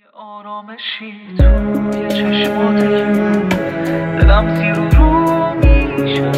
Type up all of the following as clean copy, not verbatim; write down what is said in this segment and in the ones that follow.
آرامشی توی چشماته که دلم زیر و رو میشه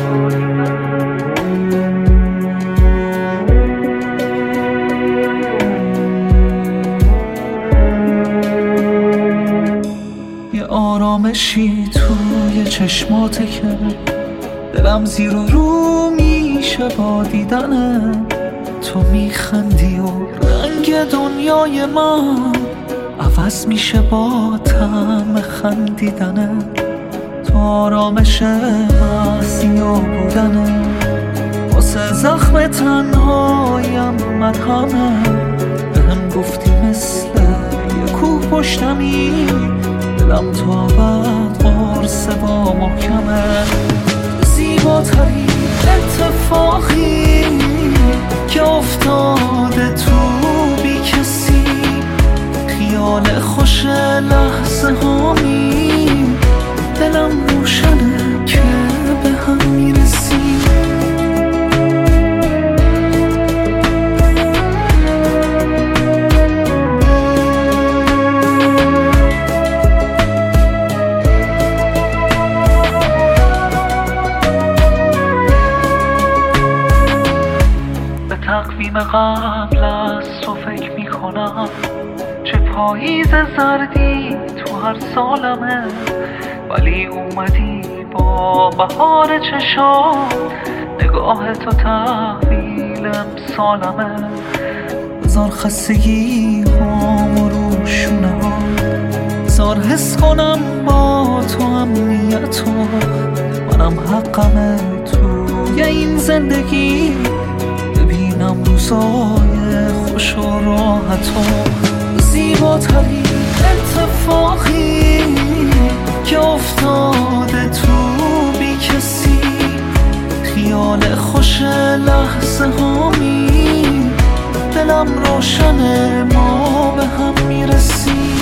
یه آرامشی توی چشماته که دلم زیر و رو میشه با دیدنه تو میخندی و رنگ دنیای من عوض میشه با طعم خندیدنه تو آرامش محضی و بودنه واسه زخم تنهایم مرهمه بهم گفتی مثل یه کوه پشتمی دلم تو عبد قرصه با محکمه زیباترین اتفاقی که افتاده تو بی کسی خیال خوش لحظه هامی دلم روشنه که به هم میرسی به تقویم قبل از تو فکر میکنم چه پاییز زردی تو هر سالمه ولی اومدی با بهار چشات نگاه تو تحویل امسالمه بذار خستگی هامو رو شونه ها بذار حس کنم با تو امنیتو منم حقمه توی این زندگی ببینم روزای خوش و راحتو زیباترین اتفاقی که افتاده تو بی کسی خیال خوش لحظه هامی دلم روشنه ما به هم میرسیم